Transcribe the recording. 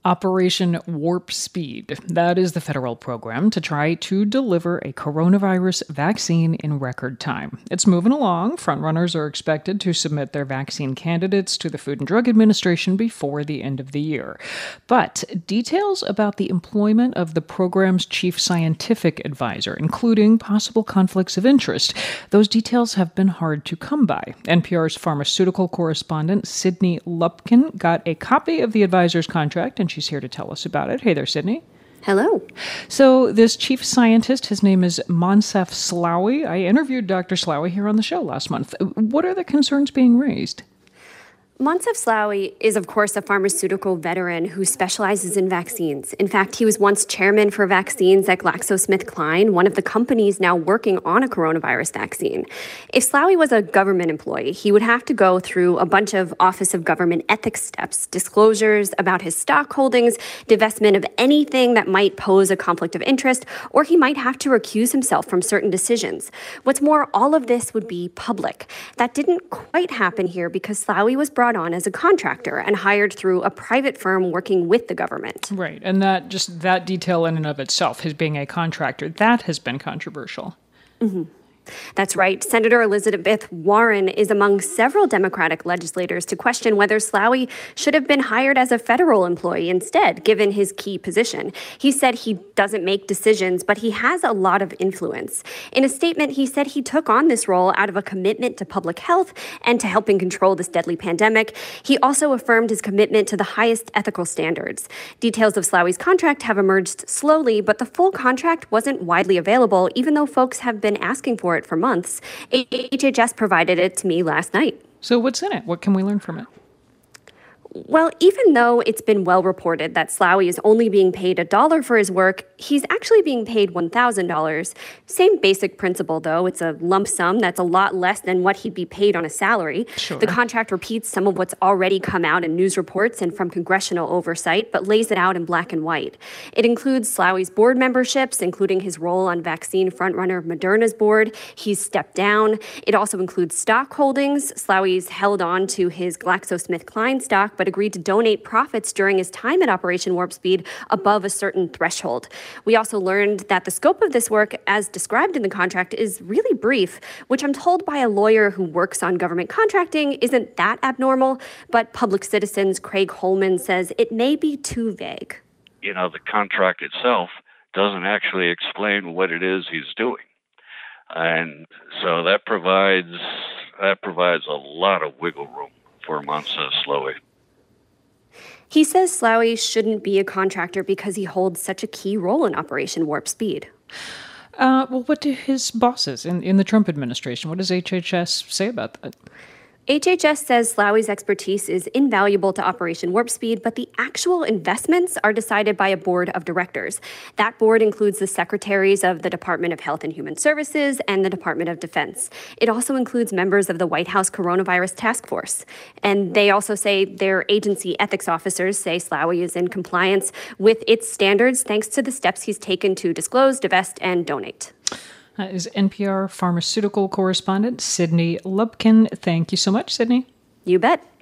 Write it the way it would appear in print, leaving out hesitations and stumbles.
Operation Warp Speed. That is the federal program to try to deliver a coronavirus vaccine in record time. It's moving along. Frontrunners are expected to submit their vaccine candidates to the Food and Drug Administration before the end of the year. But details about the employment of the program's chief scientific advisor, including possible conflicts of interest, those details have been hard to come by. NPR's pharmaceutical correspondent, Sydney Lupkin, got a copy of the advisor's contract, and she's here to tell us about it. Hey there, Sydney. Hello. So this chief scientist, his name is Moncef Slaoui. I interviewed Dr. Slaoui here on the show last month. What are the concerns being raised? Moncef Slaoui is, of course, a pharmaceutical veteran who specializes in vaccines. In fact, he was once chairman for vaccines at GlaxoSmithKline, one of the companies now working on a coronavirus vaccine. If Slaoui was a government employee, he would have to go through a bunch of Office of Government Ethics steps, disclosures about his stock holdings, divestment of anything that might pose a conflict of interest, or he might have to recuse himself from certain decisions. What's more, all of this would be public. That didn't quite happen here because Slaoui was brought on as a contractor and hired through a private firm working with the government. Right, and that detail in and of itself, his being a contractor, that has been controversial. Mm-hmm. That's right. Senator Elizabeth Warren is among several Democratic legislators to question whether Slaoui should have been hired as a federal employee instead, given his key position. He said he doesn't make decisions, but he has a lot of influence. In a statement, he said he took on this role out of a commitment to public health and to helping control this deadly pandemic. He also affirmed his commitment to the highest ethical standards. Details of Slaoui's contract have emerged slowly, but the full contract wasn't widely available, even though folks have been asking for it for months. HHS provided it to me last night. So what's in it? What can we learn from it? Well, even though it's been well reported that Slaoui is only being paid $1 for his work, he's actually being paid $1,000. Same basic principle, though. It's a lump sum that's a lot less than what he'd be paid on a salary. Sure. The contract repeats some of what's already come out in news reports and from congressional oversight, but lays it out in black and white. It includes Slaoui's board memberships, including his role on vaccine frontrunner Moderna's board. He's stepped down. It also includes stock holdings. Slaoui's held on to his GlaxoSmithKline stock, but agreed to donate profits during his time at Operation Warp Speed above a certain threshold. We also learned that the scope of this work, as described in the contract, is really brief, which I'm told by a lawyer who works on government contracting isn't that abnormal, but Public Citizen's Craig Holman says it may be too vague. The contract itself doesn't actually explain what it is he's doing. And so that provides a lot of wiggle room for Moncef Slaoui. He says Slaoui shouldn't be a contractor because he holds such a key role in Operation Warp Speed. Well, what do his bosses in the Trump administration, what does HHS say about that? HHS says Slaoui's expertise is invaluable to Operation Warp Speed, but the actual investments are decided by a board of directors. That board includes the secretaries of the Department of Health and Human Services and the Department of Defense. It also includes members of the White House Coronavirus Task Force. And they also say their agency ethics officers say Slaoui is in compliance with its standards thanks to the steps he's taken to disclose, divest, and donate. That is NPR pharmaceutical correspondent Sydney Lupkin. Thank you so much, Sydney. You bet.